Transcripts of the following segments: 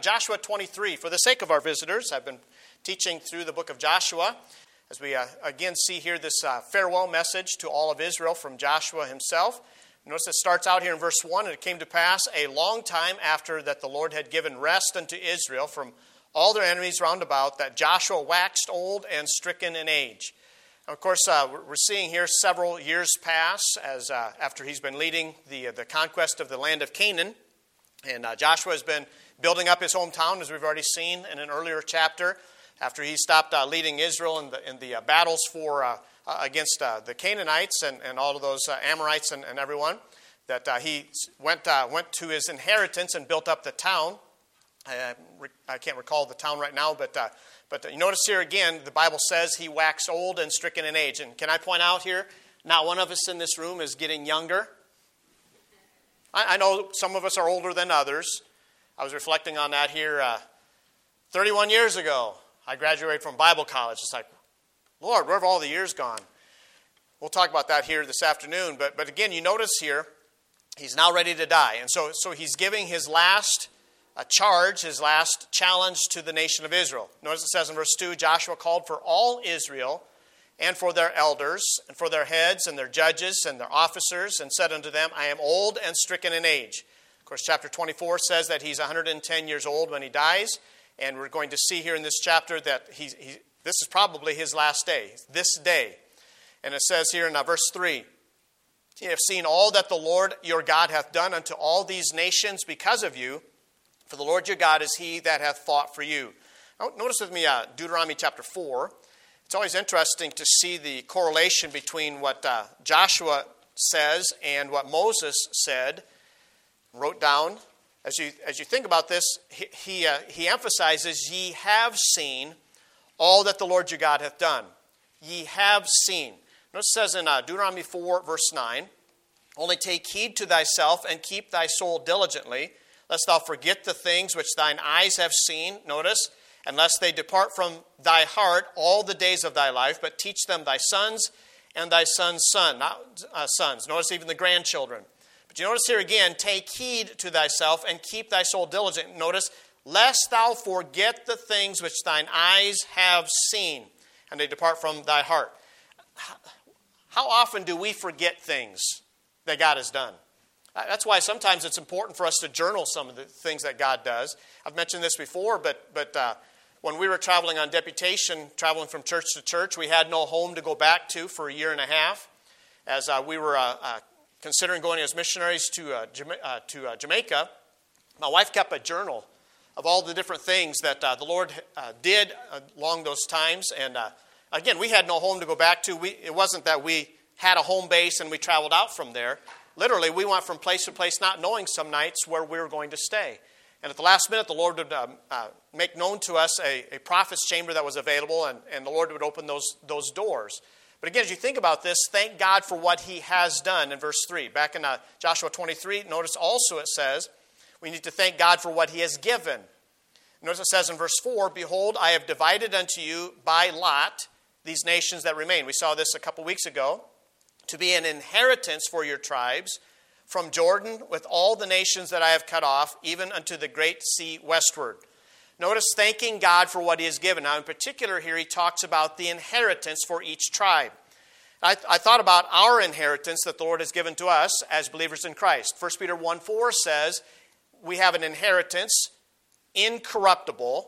Joshua 23. For the sake of our visitors, I've been teaching through the book of Joshua as we again see here this farewell message to all of Israel from Joshua himself. Notice it starts out here in verse 1, and it came to pass a long time after that the Lord had given rest unto Israel from all their enemies round about, that Joshua waxed old and stricken in age. Of course, we're seeing here several years pass as after he's been leading the conquest of the land of Canaan. And Joshua has been building up his hometown, as we've already seen in an earlier chapter, after he stopped leading Israel in the battles against the Canaanites and all of those Amorites and everyone, that he went to his inheritance and built up the town. I can't recall the town right now, but you notice here again, the Bible says he waxed old and stricken in age. And can I point out here, not one of us in this room is getting younger. I know some of us are older than others. I was reflecting on that here 31 years ago. I graduated from Bible college. It's like, Lord, where have all the years gone? We'll talk about that here this afternoon. But again, you notice here, he's now ready to die. And so he's giving his last charge, his last challenge to the nation of Israel. Notice it says in verse 2, Joshua called for all Israel and for their elders and for their heads and their judges and their officers, and said unto them, I am old and stricken in age. Of course, chapter 24 says that he's 110 years old when he dies, and we're going to see here in this chapter that this is probably his last day, this day. And it says here in verse 3, ye have seen all that the Lord your God hath done unto all these nations because of you, for the Lord your God is he that hath fought for you. Now, notice with me Deuteronomy chapter 4. It's always interesting to see the correlation between what Joshua says and what Moses said, wrote down. As you think about this, he emphasizes, ye have seen all that the Lord your God hath done. Ye have seen. Notice it says in Deuteronomy 4, verse 9, only take heed to thyself and keep thy soul diligently, lest thou forget the things which thine eyes have seen. Notice, unless they depart from thy heart all the days of thy life, but teach them thy sons and thy sons' sons. Notice even the grandchildren. But you notice here again, take heed to thyself and keep thy soul diligent. Notice, lest thou forget the things which thine eyes have seen, and they depart from thy heart. How often do we forget things that God has done? That's why sometimes it's important for us to journal some of the things that God does. I've mentioned this before, but when we were traveling on deputation, traveling from church to church, we had no home to go back to for a year and a half. As we were considering going as missionaries to Jamaica, my wife kept a journal of all the different things that the Lord did along those times. And again, we had no home to go back to. It wasn't that we had a home base and we traveled out from there. Literally, we went from place to place not knowing some nights where we were going to stay. And at the last minute, the Lord would make known to us a prophet's chamber that was available, and the Lord would open those doors. But again, as you think about this, thank God for what he has done in verse 3. Back in Joshua 23, notice also it says, we need to thank God for what he has given. Notice it says in verse 4, behold, I have divided unto you by lot these nations that remain. We saw this a couple weeks ago. To be an inheritance for your tribes, from Jordan with all the nations that I have cut off, even unto the great sea westward. Notice thanking God for what he has given. Now in particular here he talks about the inheritance for each tribe. I thought about our inheritance that the Lord has given to us as believers in Christ. 1 Peter 1:4 says we have an inheritance incorruptible,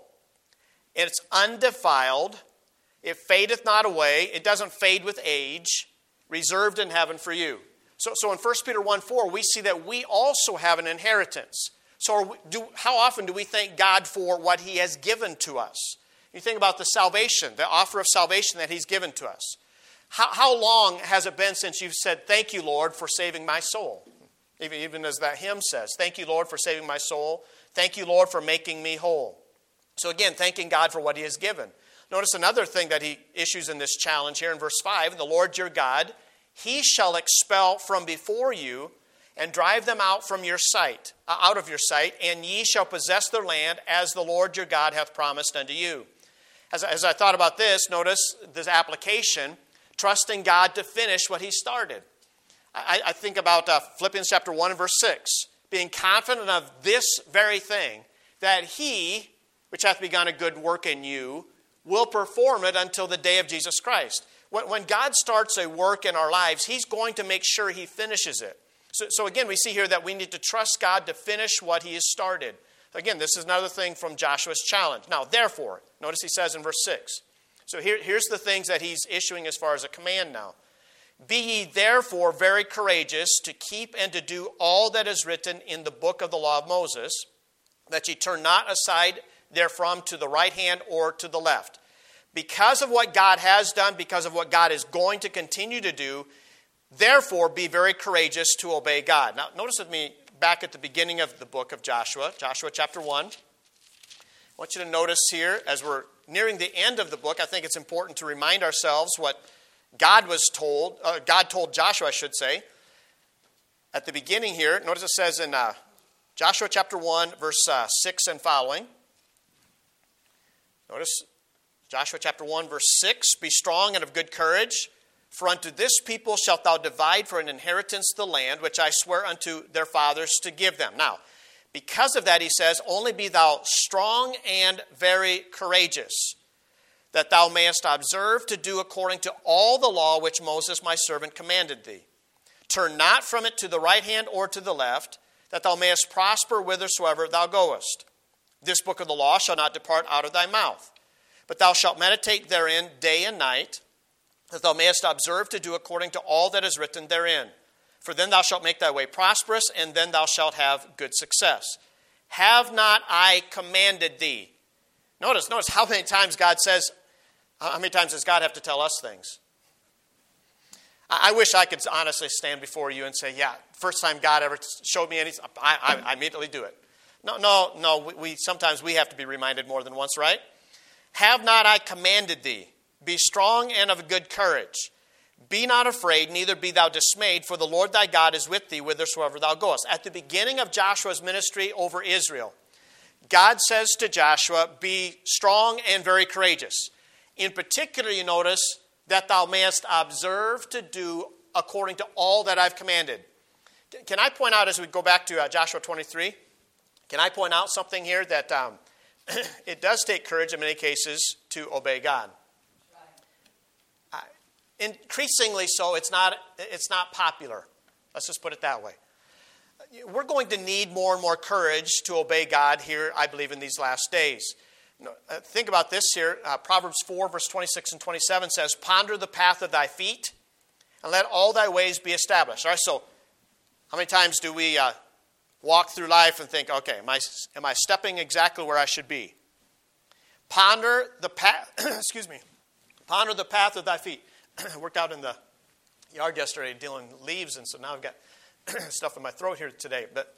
it's undefiled, it fadeth not away, it doesn't fade with age, reserved in heaven for you. So in 1 Peter 1:4, we see that we also have an inheritance. So how often do we thank God for what he has given to us? You think about the salvation, the offer of salvation that he's given to us. How long has it been since you've said, thank you, Lord, for saving my soul? Even as that hymn says, thank you, Lord, for saving my soul. Thank you, Lord, for making me whole. So again, thanking God for what he has given. Notice another thing that he issues in this challenge here in verse 5. The Lord your God, he shall expel from before you and drive them out from your sight, out of your sight, and ye shall possess their land as the Lord your God hath promised unto you. As I thought about this, notice this application, trusting God to finish what he started. I think about Philippians chapter 1 and verse 6. Being confident of this very thing, that he, which hath begun a good work in you, will perform it until the day of Jesus Christ. When God starts a work in our lives, he's going to make sure he finishes it. So again, we see here that we need to trust God to finish what he has started. Again, this is another thing from Joshua's challenge. Now, therefore, notice he says in verse 6. So here's the things that he's issuing as far as a command now. Be ye therefore very courageous to keep and to do all that is written in the book of the law of Moses, that ye turn not aside therefrom to the right hand or to the left. Because of what God has done, because of what God is going to continue to do, therefore be very courageous to obey God. Now, notice with me back at the beginning of the book of Joshua, Joshua chapter 1. I want you to notice here, as we're nearing the end of the book, I think it's important to remind ourselves what God told Joshua, I should say. At the beginning here, notice it says in Joshua chapter 1, verse 6 and following. Notice Joshua chapter 1, verse 6. Be strong and of good courage, for unto this people shalt thou divide for an inheritance the land, which I swear unto their fathers to give them. Now, because of that, he says, only be thou strong and very courageous, that thou mayest observe to do according to all the law which Moses my servant commanded thee. Turn not from it to the right hand or to the left, that thou mayest prosper whithersoever thou goest. This book of the law shall not depart out of thy mouth, but thou shalt meditate therein day and night, that thou mayest observe to do according to all that is written therein. For then thou shalt make thy way prosperous, and then thou shalt have good success. Have not I commanded thee? Notice how many times God says, how many times does God have to tell us things? I wish I could honestly stand before you and say, yeah, first time God ever showed me anything, I immediately do it. No, sometimes we have to be reminded more than once, right? Have not I commanded thee? Be strong and of good courage. Be not afraid, neither be thou dismayed, for the Lord thy God is with thee whithersoever thou goest. At the beginning of Joshua's ministry over Israel, God says to Joshua, be strong and very courageous. In particular, you notice that thou mayest observe to do according to all that I've commanded. Can I point out, as we go back to Joshua 23, can I point out something here that it does take courage in many cases to obey God? Increasingly so, it's not popular. Let's just put it that way. We're going to need more and more courage to obey God here, I believe, in these last days. Think about this here. Proverbs 4, verse 26 and 27 says, ponder the path of thy feet, and let all thy ways be established. All right, so how many times do we walk through life and think, okay, am I stepping exactly where I should be? Ponder the path, ponder the path of thy feet. I worked out in the yard yesterday dealing with leaves, and so now I've got stuff in my throat here today. But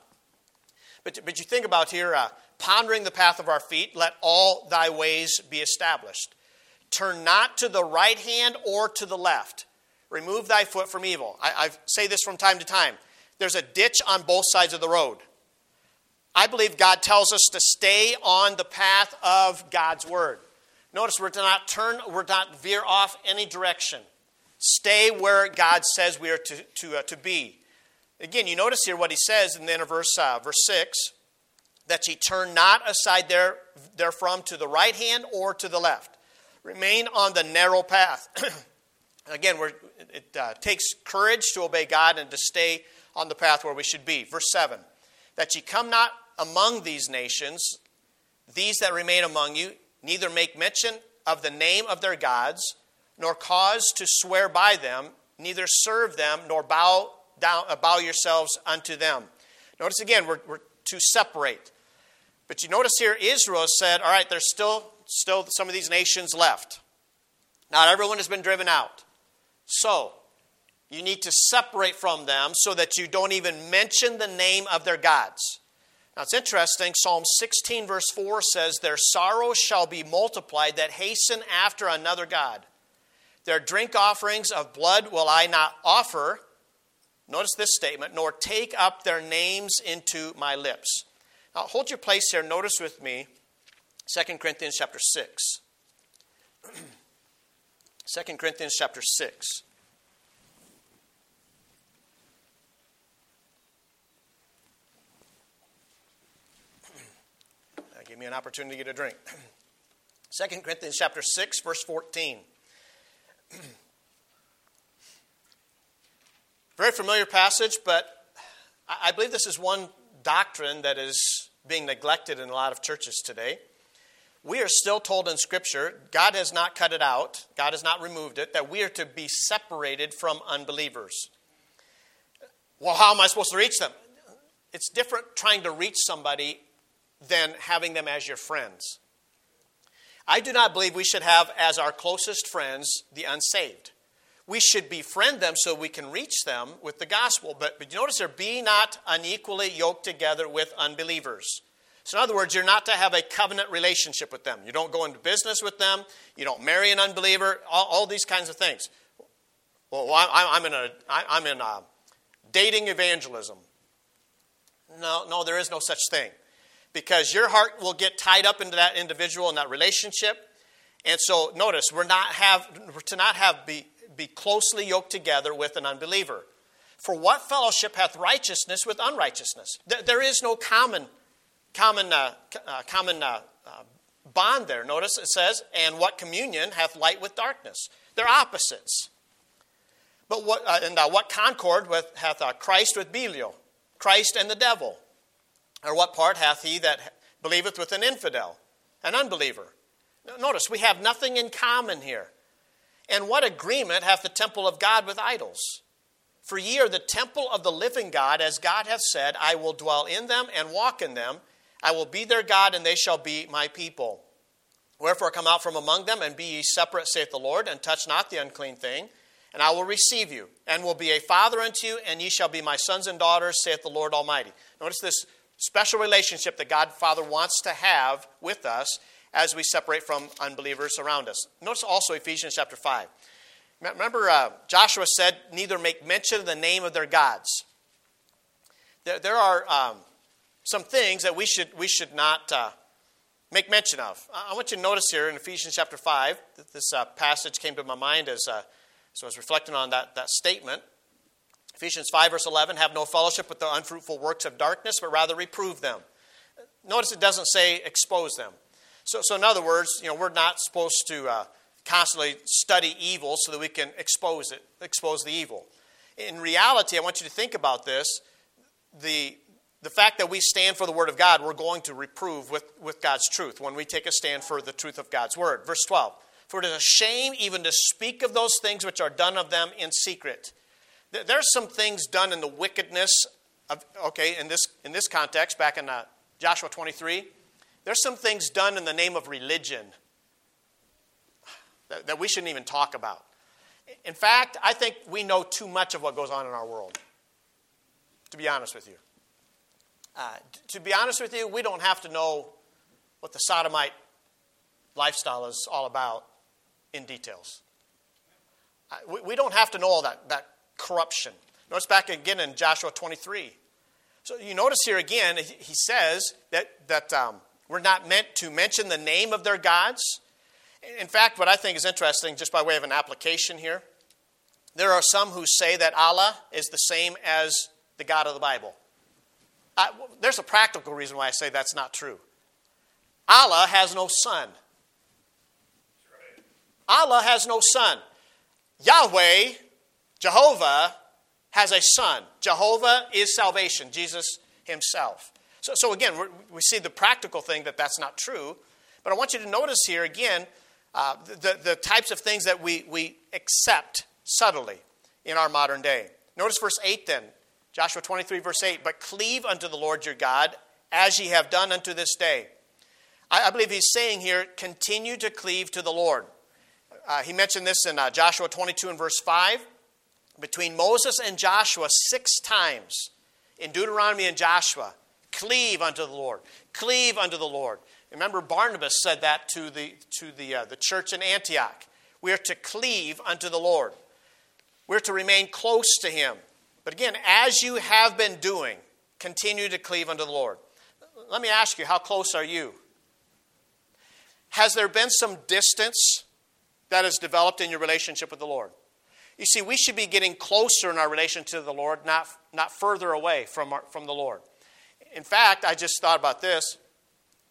you think about here, pondering the path of our feet, let all thy ways be established. Turn not to the right hand or to the left. Remove thy foot from evil. I say this from time to time. There's a ditch on both sides of the road. I believe God tells us to stay on the path of God's word. Notice we're to not veer off any direction. Stay where God says we are to be. Again, you notice here what he says in the end of verse 6, that ye turn not aside therefrom to the right hand or to the left. Remain on the narrow path. Again, it takes courage to obey God and to stay on the path where we should be. Verse 7, that ye come not among these nations, these that remain among you, neither make mention of the name of their gods, nor cause to swear by them, neither serve them, nor bow yourselves unto them. Notice again, we're to separate. But you notice here, Israel said, all right, there's still some of these nations left. Not everyone has been driven out. So, you need to separate from them so that you don't even mention the name of their gods. Now, it's interesting. Psalm 16, verse 4 says, their sorrow shall be multiplied that hasten after another god. Their drink offerings of blood will I not offer. Notice this statement, nor take up their names into my lips. Now, hold your place here. Notice with me 2 Corinthians chapter 6. 2 Corinthians chapter 6. Give me an opportunity to get a drink. 2 Corinthians chapter 6, verse 14. Very familiar passage, but I believe this is one doctrine that is being neglected in a lot of churches today. We are still told in Scripture, God has not cut it out, God has not removed it, that we are to be separated from unbelievers. Well, how am I supposed to reach them? It's different trying to reach somebody than having them as your friends. I do not believe we should have as our closest friends the unsaved. We should befriend them so we can reach them with the gospel. But you notice there, be not unequally yoked together with unbelievers. So in other words, you're not to have a covenant relationship with them. You don't go into business with them. You don't marry an unbeliever. All these kinds of things. Well, I'm in dating evangelism. No, there is no such thing. Because your heart will get tied up into that individual and that relationship. And so notice, we're to not be closely yoked together with an unbeliever. For what fellowship hath righteousness with unrighteousness? There is no common bond there. Notice it says, and what communion hath light with darkness? They're opposites. But what concord hath Christ with Belial? Christ and the devil? Or what part hath he that believeth with an infidel, an unbeliever? Notice, we have nothing in common here. And what agreement hath the temple of God with idols? For ye are the temple of the living God, as God hath said, I will dwell in them and walk in them. I will be their God, and they shall be my people. Wherefore come out from among them, and be ye separate, saith the Lord, and touch not the unclean thing. And I will receive you, and will be a father unto you, and ye shall be my sons and daughters, saith the Lord Almighty. Notice this special relationship that God Father wants to have with us as we separate from unbelievers around us. Notice also Ephesians chapter 5. Remember, Joshua said, neither make mention of the name of their gods. There are some things that we should not make mention of. I want you to notice here in Ephesians chapter 5, that this passage came to my mind as I was reflecting on that statement. Ephesians 5, verse 11, have no fellowship with the unfruitful works of darkness, but rather reprove them. Notice it doesn't say expose them. So in other words, we're not supposed to constantly study evil so that we can expose the evil. In reality, I want you to think about this. The fact that we stand for the Word of God, we're going to reprove with God's truth when we take a stand for the truth of God's Word. Verse 12, for it is a shame even to speak of those things which are done of them in secret. There's some things done in the wickedness of, in this context, back in Joshua 23, there's some things done in the name of religion that we shouldn't even talk about. In fact, I think we know too much of what goes on in our world, to be honest with you. To be honest with you, we don't have to know what the sodomite lifestyle is all about in details. We don't have to know all that corruption. Notice back again in Joshua 23. So you notice here again, he says that we're not meant to mention the name of their gods. In fact, what I think is interesting, just by way of an application here, there are some who say that Allah is the same as the God of the Bible. There's a practical reason why I say that's not true. Allah has no son. Allah has no son. Yahweh, Jehovah, has a son. Jehovah is salvation, Jesus himself. So again, we see the practical thing that's not true. But I want you to notice here again the types of things that we accept subtly in our modern day. Notice verse 8 then. Joshua 23, verse 8. But cleave unto the Lord your God, as ye have done unto this day. I believe he's saying here, continue to cleave to the Lord. He mentioned this in Joshua 22 and verse 5. Between Moses and Joshua 6 times in Deuteronomy and Joshua, cleave unto the Lord. Cleave unto the Lord. Remember, Barnabas said that to the church in Antioch. We are to cleave unto the Lord. We're to remain close to him. But again, as you have been doing, continue to cleave unto the Lord. Let me ask you, how close are you? Has there been some distance that has developed in your relationship with the Lord? You see, we should be getting closer in our relation to the Lord, not further away from the Lord. In fact, I just thought about this.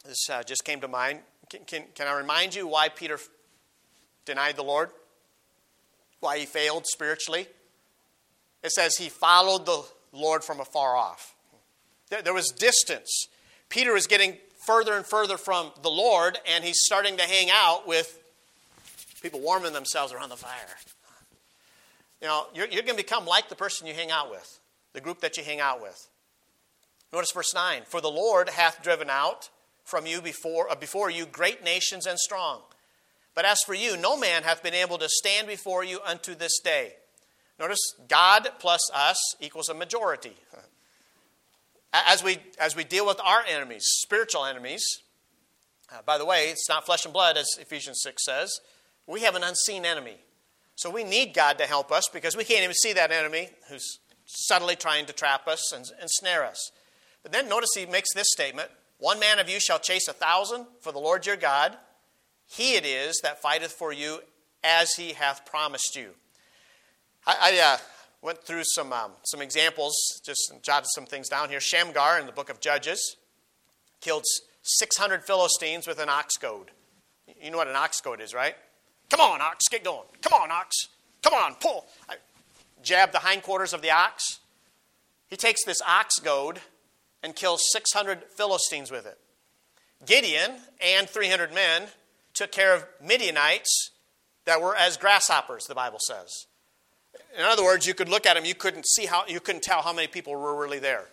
This just came to mind. Can I remind you why Peter denied the Lord? Why he failed spiritually? It says he followed the Lord from afar off. There was distance. Peter was getting further and further from the Lord, and he's starting to hang out with people warming themselves around the fire. You know, you're going to become like the person you hang out with, the group that you hang out with. Notice verse 9. For the Lord hath driven out from you before you great nations and strong. But as for you, no man hath been able to stand before you unto this day. Notice, God plus us equals a majority. As we deal with our enemies, spiritual enemies, by the way, it's not flesh and blood, as Ephesians 6 says. We have an unseen enemy. So we need God to help us because we can't even see that enemy who's subtly trying to trap us and snare us. But then notice he makes this statement, one man of you shall chase 1,000 for the Lord your God. He it is that fighteth for you as he hath promised you. I went through some examples, just jotted some things down here. Shamgar in the book of Judges killed 600 Philistines with an ox goad. You know what an ox goad is, right? Come on, ox, get going. Come on, ox. Come on, pull. Jab the hindquarters of the ox. He takes this ox goad and kills 600 Philistines with it. Gideon and 300 men took care of Midianites that were as grasshoppers, the Bible says. In other words, you could look at them, you couldn't tell how many people were really there.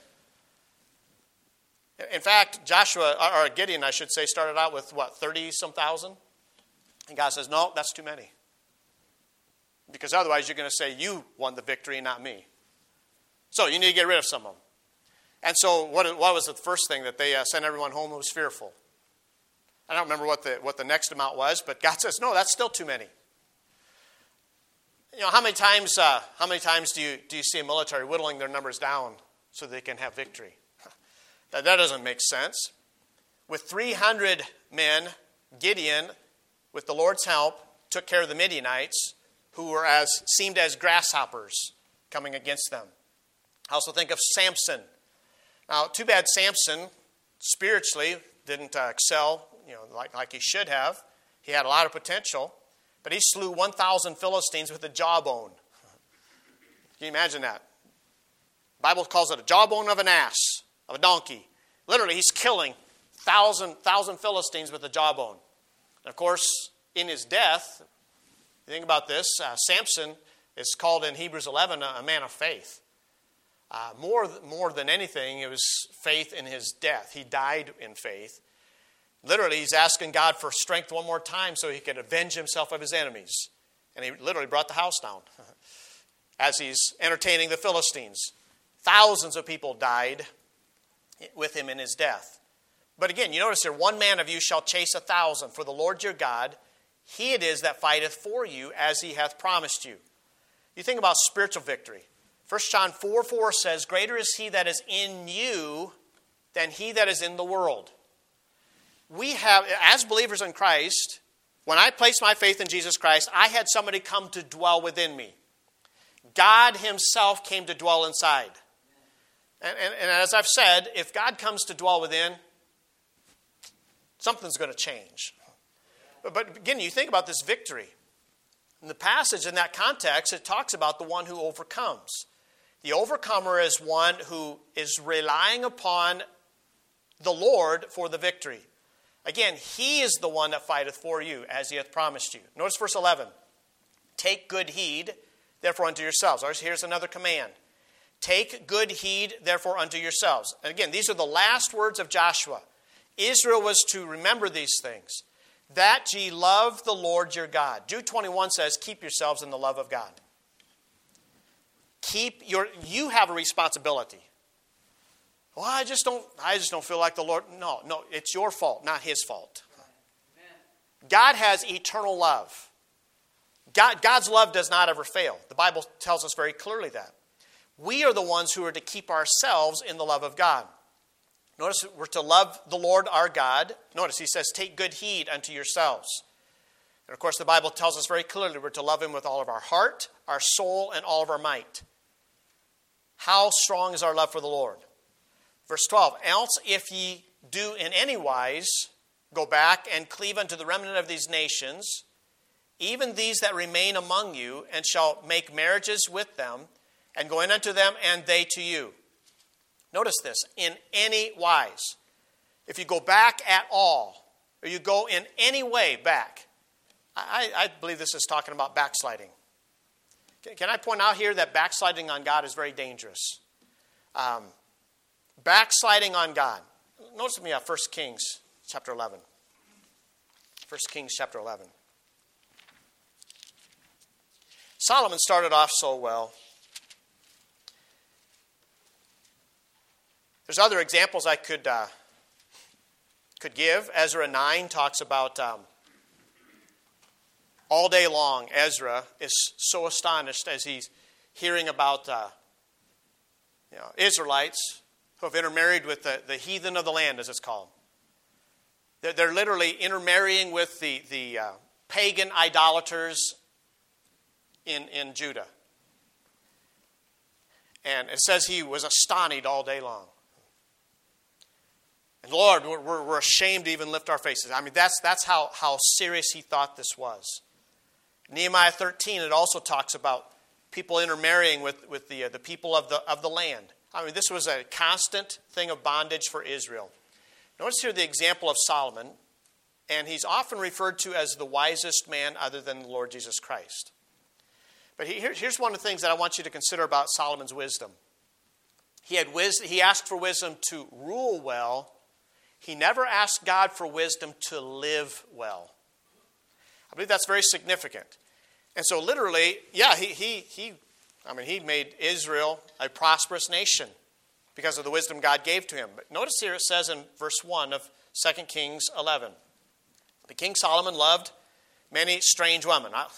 In fact, Gideon, I should say, started out with 30-some thousand? And God says, no, that's too many. Because otherwise you're going to say you won the victory, not me. So you need to get rid of some of them. And so what was the first thing that they sent everyone home who was fearful? I don't remember what the next amount was, but God says, no, that's still too many. You know, how many times do you see a military whittling their numbers down so they can have victory? That doesn't make sense. With 300 men, Gideon, with the Lord's help, took care of the Midianites, who were seemed as grasshoppers coming against them. I also think of Samson. Now, too bad Samson spiritually didn't excel, like he should have. He had a lot of potential, but he slew 1,000 Philistines with a jawbone. Can you imagine that? The Bible calls it a jawbone of an ass, of a donkey. Literally, he's killing 1,000 Philistines with a jawbone. And of course, in his death, you think about this, Samson is called in Hebrews 11 a man of faith. More than anything, it was faith in his death. He died in faith. Literally, he's asking God for strength one more time so he could avenge himself of his enemies. And he literally brought the house down as he's entertaining the Philistines. Thousands of people died with him in his death. But again, you notice here, one man of you shall chase 1,000. For the Lord your God, he it is that fighteth for you as he hath promised you. You think about spiritual victory. 1 John 4:4 says, greater is he that is in you than he that is in the world. We have, as believers in Christ, when I placed my faith in Jesus Christ, I had somebody come to dwell within me. God himself came to dwell inside. And as I've said, if God comes to dwell within, something's going to change. But again, you think about this victory. In the passage, in that context, it talks about the one who overcomes. The overcomer is one who is relying upon the Lord for the victory. Again, he is the one that fighteth for you, as he hath promised you. Notice verse 11. Take good heed, therefore, unto yourselves. Here's another command. Take good heed, therefore, unto yourselves. And again, these are the last words of Joshua. Israel was to remember these things. That ye love the Lord your God. Jude 21 says, keep yourselves in the love of God. You have a responsibility. Well, I just don't feel like the Lord. No, it's your fault, not his fault. God has eternal love. God's love does not ever fail. The Bible tells us very clearly that. We are the ones who are to keep ourselves in the love of God. Notice we're to love the Lord our God. Notice he says, take good heed unto yourselves. And of course, the Bible tells us very clearly we're to love him with all of our heart, our soul, and all of our might. How strong is our love for the Lord? Verse 12, else if ye do in any wise go back and cleave unto the remnant of these nations, even these that remain among you, and shall make marriages with them, and go in unto them, and they to you. Notice this, in any wise. If you go back at all, or you go in any way back, I believe this is talking about backsliding. Can I point out here that backsliding on God is very dangerous? Backsliding on God. Notice with me 1 Kings chapter 11. 1 Kings chapter 11. Solomon started off so well. There's other examples I could give. Ezra 9 talks about all day long. Ezra is so astonished as he's hearing about Israelites who have intermarried with the heathen of the land, as it's called. They're literally intermarrying with the pagan idolaters in Judah. And it says he was astonished all day long. And Lord, we're ashamed to even lift our faces. I mean, that's how serious he thought this was. Nehemiah 13, it also talks about people intermarrying with the people of the land. I mean, this was a constant thing of bondage for Israel. Notice here the example of Solomon, and he's often referred to as the wisest man other than the Lord Jesus Christ. But here's one of the things that I want you to consider about Solomon's wisdom. He asked for wisdom to rule well. He never asked God for wisdom to live well. I believe that's very significant. And so literally, yeah, he made Israel a prosperous nation because of the wisdom God gave to him. But notice here it says in verse 1 of 2 Kings 11, the King Solomon loved many strange women. Now,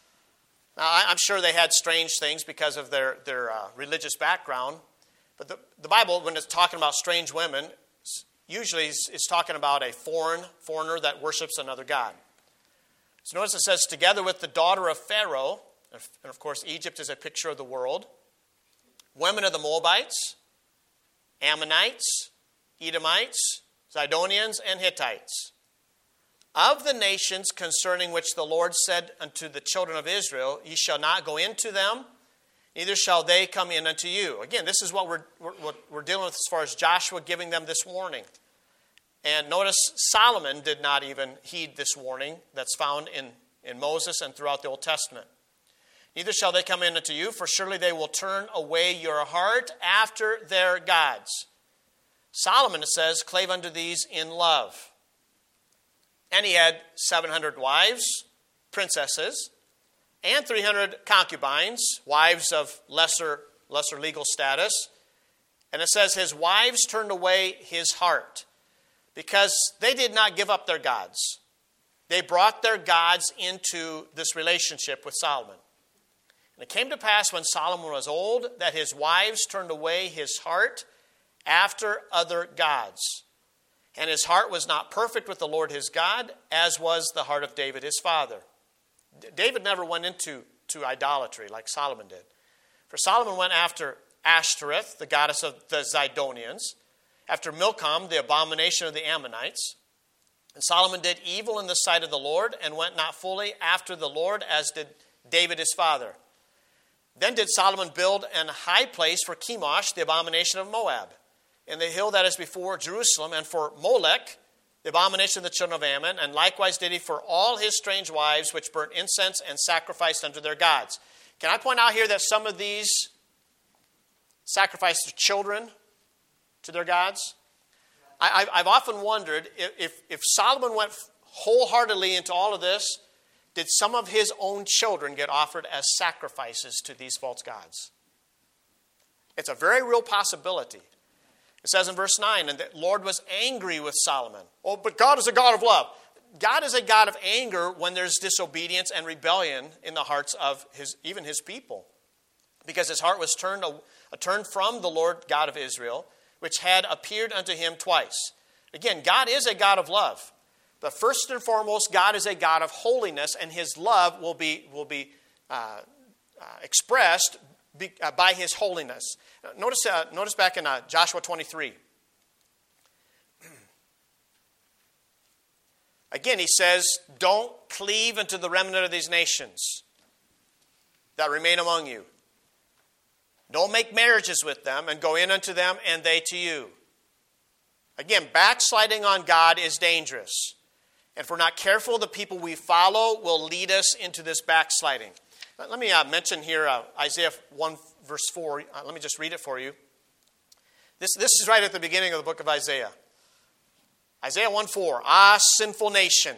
I'm sure they had strange things because of their religious background. But the Bible, when it's talking about strange women, usually it's talking about a foreigner that worships another god. So notice it says, together with the daughter of Pharaoh, and of course Egypt is a picture of the world, women of the Moabites, Ammonites, Edomites, Zidonians, and Hittites. Of the nations concerning which the Lord said unto the children of Israel, ye shall not go into them, neither shall they come in unto you. Again, this is what we're dealing with as far as Joshua giving them this warning. And notice Solomon did not even heed this warning that's found in Moses and throughout the Old Testament. Neither shall they come in unto you, for surely they will turn away your heart after their gods. Solomon, it says, clave unto these in love. And he had 700 wives, princesses, and 300 concubines, wives of lesser legal status. And it says his wives turned away his heart because they did not give up their gods. They brought their gods into this relationship with Solomon. And it came to pass when Solomon was old that his wives turned away his heart after other gods. And his heart was not perfect with the Lord his God, as was the heart of David his father. David never went into idolatry like Solomon did. For Solomon went after Ashtoreth, the goddess of the Zidonians, after Milcom, the abomination of the Ammonites. And Solomon did evil in the sight of the Lord, and went not fully after the Lord, as did David his father. Then did Solomon build an high place for Chemosh, the abomination of Moab, in the hill that is before Jerusalem, and for Molech, the abomination of the children of Ammon, and likewise did he for all his strange wives, which burnt incense and sacrificed unto their gods. Can I point out here that some of these sacrificed their children to their gods? I've often wondered if Solomon went wholeheartedly into all of this, did some of his own children get offered as sacrifices to these false gods? It's a very real possibility. It says in verse 9, and the Lord was angry with Solomon. Oh, but God is a God of love. God is a God of anger when there's disobedience and rebellion in the hearts of even his people. Because his heart was turned from the Lord God of Israel, which had appeared unto him twice. Again, God is a God of love. But first and foremost, God is a God of holiness, and his love will be expressed by his holiness. Notice back in Joshua 23. Again, he says, don't cleave unto the remnant of these nations that remain among you. Don't make marriages with them, and go in unto them, and they to you. Again, backsliding on God is dangerous. And if we're not careful, the people we follow will lead us into this backsliding. Let me mention here Isaiah 1 verse 4. Let me just read it for you. This is right at the beginning of the book of Isaiah. Isaiah 1:4. Ah, sinful nation.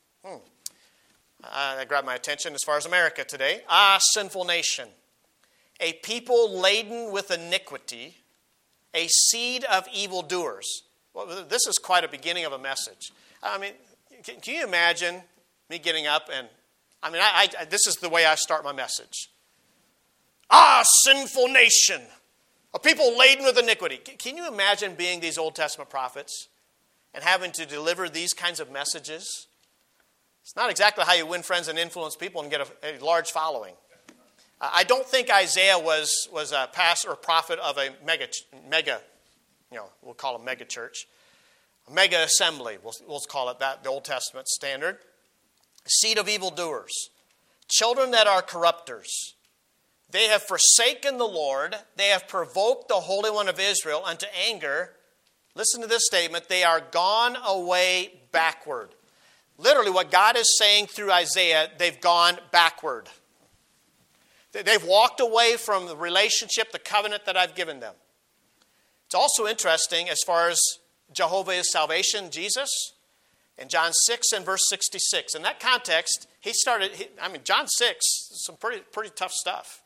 That grabbed my attention as far as America today. Ah, sinful nation. A people laden with iniquity, a seed of evildoers. Well, this is quite a beginning of a message. I mean, can you imagine me getting up and, this is the way I start my message. Ah, sinful nation, a people laden with iniquity. Can you imagine being these Old Testament prophets and having to deliver these kinds of messages? It's not exactly how you win friends and influence people and get a large following. I don't think Isaiah was a pastor or prophet of a mega, we'll call it a mega church. A mega assembly, we'll call it that, the Old Testament standard. A seed of evildoers. Children that are corrupters. They have forsaken the Lord. They have provoked the Holy One of Israel unto anger. Listen to this statement. They are gone away backward. Literally what God is saying through Isaiah, they've gone backward. They've walked away from the relationship, the covenant that I've given them. It's also interesting as far as Jehovah is salvation, Jesus, in John 6 and verse 66. In that context, John 6, some pretty tough stuff.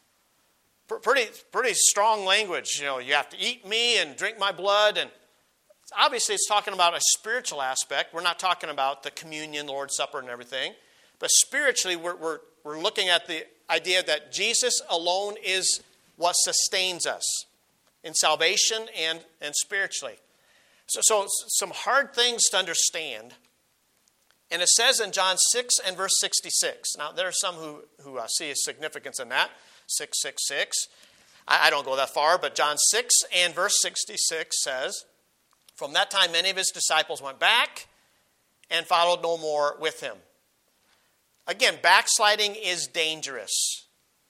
Pretty strong language. You have to eat me and drink my blood. And obviously it's talking about a spiritual aspect. We're not talking about the communion, Lord's Supper and everything. But spiritually, we're looking at the idea that Jesus alone is what sustains us in salvation and spiritually. So some hard things to understand. And it says in John 6 and verse 66. Now, there are some who see a significance in that. 666. I don't go that far, but John 6 and verse 66 says, from that time many of his disciples went back and followed no more with him. Again, backsliding is dangerous.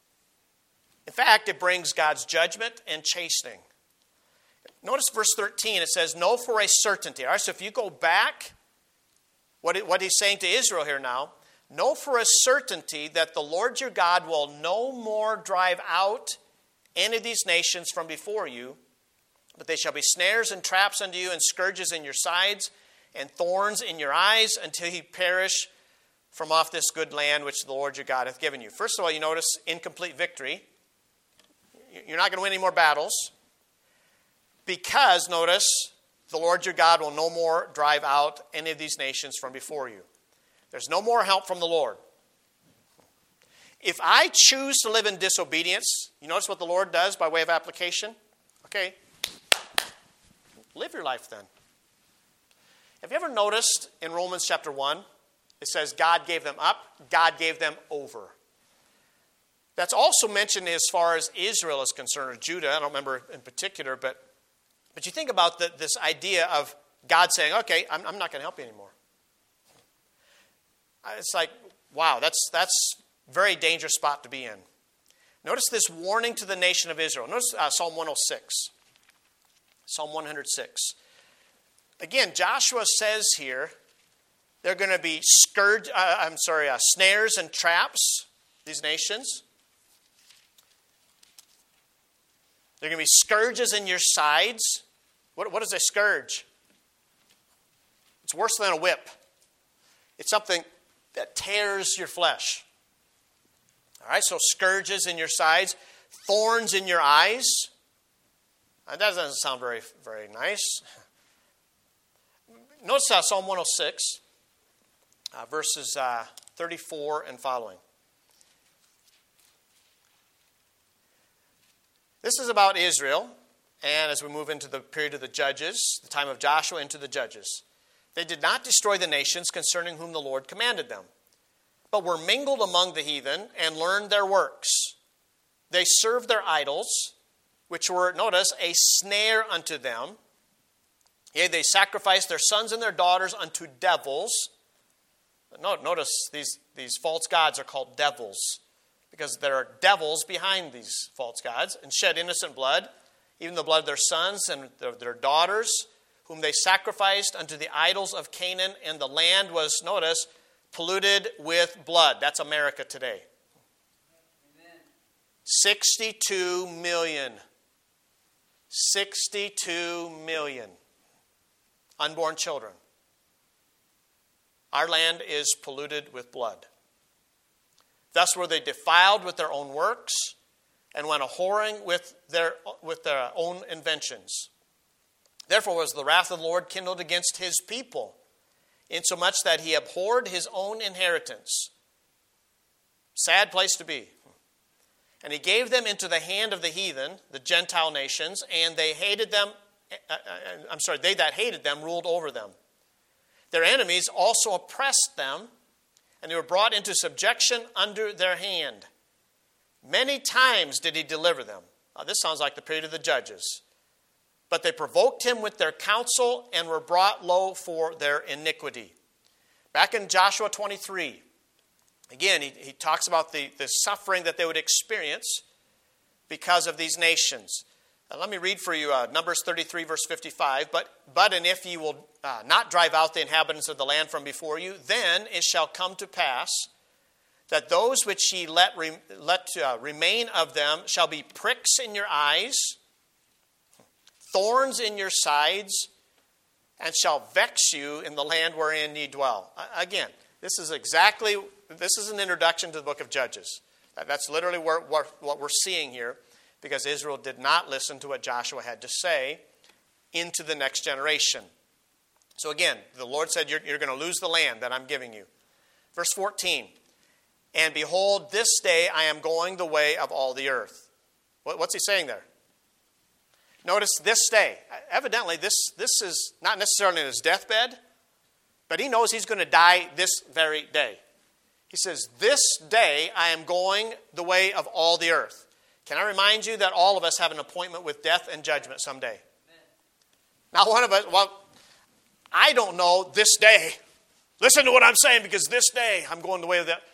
In fact, it brings God's judgment and chastening. Notice verse 13, it says, know for a certainty. All right, so if you go back, what he's saying to Israel here now, know for a certainty that the Lord your God will no more drive out any of these nations from before you, but they shall be snares and traps unto you, and scourges in your sides, and thorns in your eyes, until he perish from off this good land which the Lord your God hath given you. First of all, you notice incomplete victory. You're not going to win any more battles. Because, notice, the Lord your God will no more drive out any of these nations from before you. There's no more help from the Lord. If I choose to live in disobedience, you notice what the Lord does by way of application? Okay, live your life then. Have you ever noticed in Romans chapter 1, it says God gave them up, God gave them over. That's also mentioned as far as Israel is concerned, or Judah. I don't remember in particular, but you think about this idea of God saying, okay, I'm not going to help you anymore. It's like, wow, that's a very dangerous spot to be in. Notice this warning to the nation of Israel. Notice Psalm 106. Psalm 106. Again, Joshua says here, they're going to be snares and traps, these nations. They're going to be scourges in your sides. What is a scourge? It's worse than a whip. It's something that tears your flesh. All right, so scourges in your sides, thorns in your eyes. That doesn't sound very, very nice. Notice Psalm 106, verses 34 and following. This is about Israel, and as we move into the period of the Judges, the time of Joshua into the Judges. They did not destroy the nations concerning whom the Lord commanded them, but were mingled among the heathen and learned their works. They served their idols, which were, notice, a snare unto them. Yea, they sacrificed their sons and their daughters unto devils Notice these false gods are called devils because there are devils behind these false gods, and shed innocent blood, even the blood of their sons and their daughters, whom they sacrificed unto the idols of Canaan, and the land was, notice, polluted with blood. That's America today. Amen. 62 million. 62 million unborn children. Our land is polluted with blood. Thus were they defiled with their own works, and went a-whoring with their own inventions. Therefore was the wrath of the Lord kindled against his people, insomuch that he abhorred his own inheritance. Sad place to be. And he gave them into the hand of the heathen, the Gentile nations, and they hated them. They that hated them ruled over them. Their enemies also oppressed them, and they were brought into subjection under their hand. Many times did he deliver them. Now, this sounds like the period of the judges. But they provoked him with their counsel and were brought low for their iniquity. Back in Joshua 23, again, he talks about the suffering that they would experience because of these nations. Let me read for you Numbers 33, verse 55. But and if ye will not drive out the inhabitants of the land from before you, then it shall come to pass that those which ye let remain of them shall be pricks in your eyes, thorns in your sides, and shall vex you in the land wherein ye dwell. Again, this is an introduction to the book of Judges. That's literally what we're seeing here, because Israel did not listen to what Joshua had to say into the next generation. So again, the Lord said, you're going to lose the land that I'm giving you. Verse 14, and behold, this day I am going the way of all the earth. What's he saying there? Notice this day. Evidently, this is not necessarily in his deathbed, but he knows he's going to die this very day. He says, this day I am going the way of all the earth. Can I remind you that all of us have an appointment with death and judgment someday? Now, one of us, I don't know this day. Listen to what I'm saying, because this day I'm going the way of that.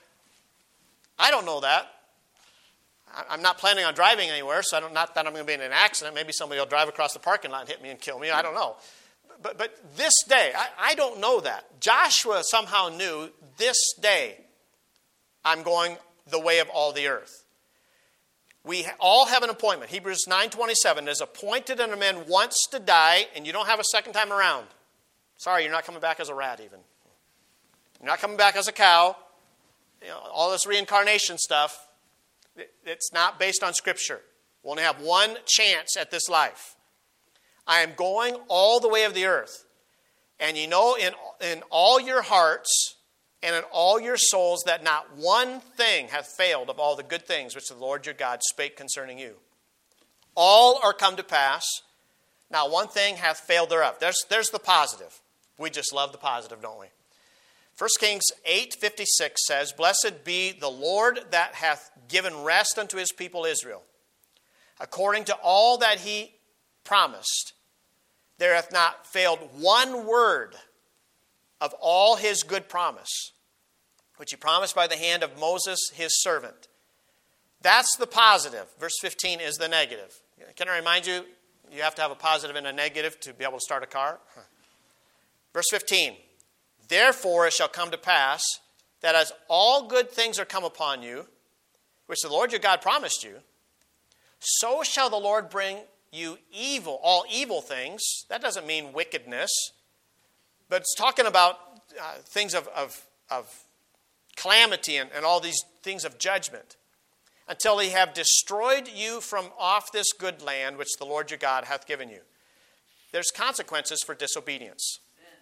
I don't know that. I'm not planning on driving anywhere, so not that I'm going to be in an accident. Maybe somebody will drive across the parking lot and hit me and kill me. I don't know. But this day, I don't know that. Joshua somehow knew this day I'm going the way of all the earth. We all have an appointment. Hebrews 9:27 is appointed unto men once to die, and you don't have a second time around. Sorry, you're not coming back as a rat even. You're not coming back as a cow. All this reincarnation stuff, it's not based on Scripture. We only have one chance at this life. I am going all the way of the earth. And you know in all your hearts and in all your souls that not one thing hath failed of all the good things which the Lord your God spake concerning you. All are come to pass. Not one thing hath failed thereof. There's the positive. We just love the positive, don't we? 1 Kings 8:56 says, blessed be the Lord that hath given rest unto his people Israel. According to all that he promised, there hath not failed one word of all his good promise, which he promised by the hand of Moses his servant. That's the positive. Verse 15 is the negative. Can I remind you, you have to have a positive and a negative to be able to start a car? Verse 15, therefore it shall come to pass that as all good things are come upon you, which the Lord your God promised you, so shall the Lord bring you evil, all evil things. That doesn't mean wickedness, but it's talking about things of calamity and all these things of judgment, until he have destroyed you from off this good land which the Lord your God hath given you. There's consequences for disobedience.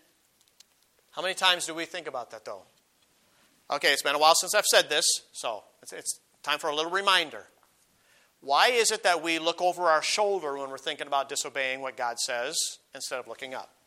How many times do we think about that, though? Okay, it's been a while since I've said this, so it's time for a little reminder. Why is it that we look over our shoulder when we're thinking about disobeying what God says instead of looking up?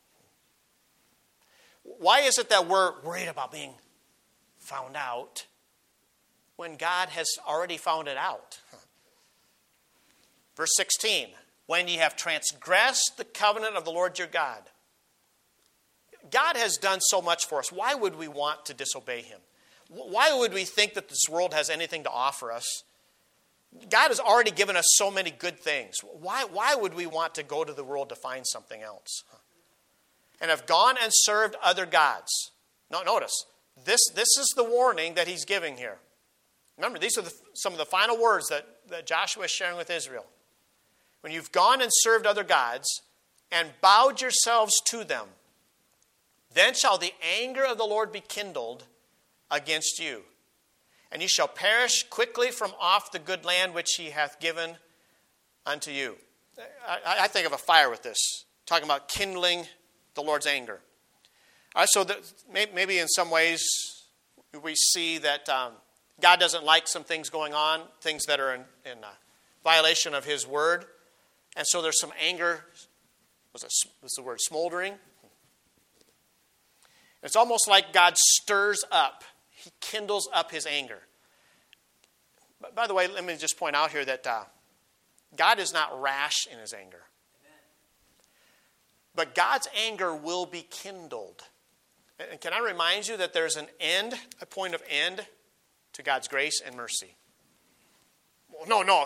Why is it that we're worried about being found out when God has already found it out? Verse 16, when ye have transgressed the covenant of the Lord your God. God has done so much for us. Why would we want to disobey him? Why would we think that this world has anything to offer us? God has already given us so many good things. Why would we want to go to the world to find something else? And have gone and served other gods. Now, notice, this is the warning that he's giving here. Remember, these are some of the final words that Joshua is sharing with Israel. When you've gone and served other gods and bowed yourselves to them, then shall the anger of the Lord be kindled against you, and you shall perish quickly from off the good land which he hath given unto you. I think of a fire with this, talking about kindling the Lord's anger. All right, so maybe in some ways we see that God doesn't like some things going on, things that are in violation of his word. And so there's some anger. What's the word? Smoldering. It's almost like God stirs up. He kindles up his anger. But by the way, let me just point out here that God is not rash in his anger. But God's anger will be kindled. And can I remind you that there's a point of end to God's grace and mercy? No.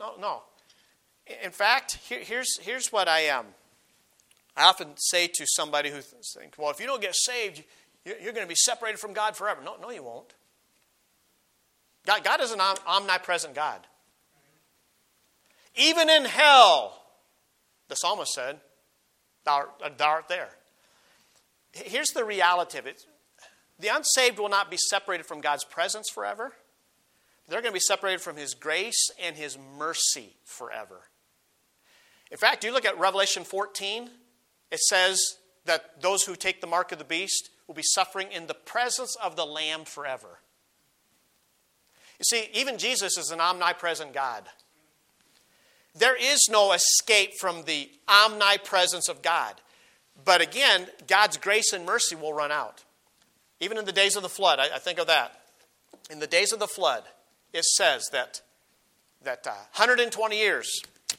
In fact, here's what I often say to somebody who thinks, well, if you don't get saved, you're going to be separated from God forever. No, you won't. God is an omnipresent God. Even in hell, the psalmist said, thou art there. Here's the reality of it. The unsaved will not be separated from God's presence forever. They're going to be separated from his grace and his mercy forever. In fact, you look at Revelation 14, it says that those who take the mark of the beast will be suffering in the presence of the Lamb forever. You see, even Jesus is an omnipresent God. There is no escape from the omnipresence of God. But again, God's grace and mercy will run out. Even in the days of the flood, I think of that. In the days of the flood, it says that 120 years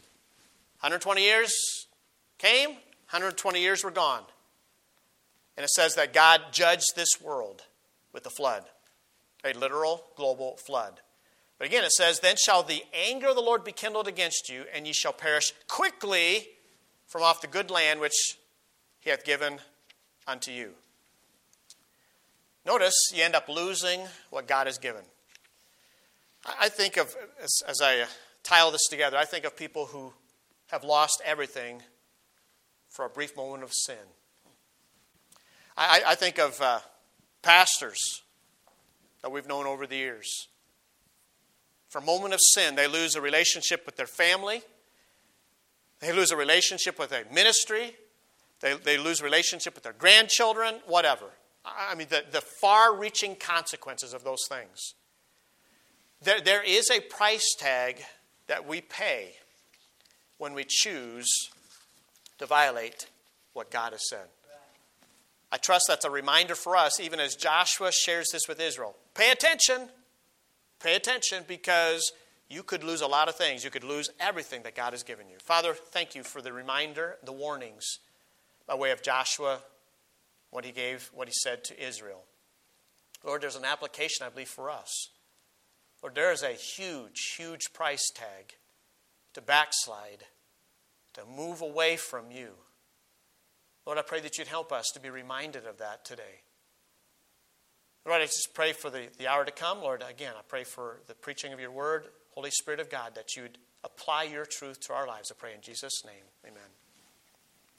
came, 120 years were gone. And it says that God judged this world with the flood, a literal global flood. But again, it says, then shall the anger of the Lord be kindled against you, and ye shall perish quickly from off the good land which he hath given unto you. Notice you end up losing what God has given. I think of, as I tile this together, I think of people who have lost everything for a brief moment of sin. I think of pastors that we've known over the years. For a moment of sin, they lose a relationship with their family. They lose a relationship with a ministry. They lose a relationship with their grandchildren, whatever. I mean, the far-reaching consequences of those things. There is a price tag that we pay when we choose to violate what God has said. I trust that's a reminder for us, even as Joshua shares this with Israel. Pay attention. Pay attention, because you could lose a lot of things. You could lose everything that God has given you. Father, thank you for the reminder, the warnings, by way of Joshua, what he said to Israel. Lord, there's an application, I believe, for us. Lord, there is a huge, huge price tag to backslide, to move away from you. Lord, I pray that you'd help us to be reminded of that today. Lord, I just pray for the hour to come. Lord, again, I pray for the preaching of your word, Holy Spirit of God, that you'd apply your truth to our lives. I pray in Jesus' name. Amen.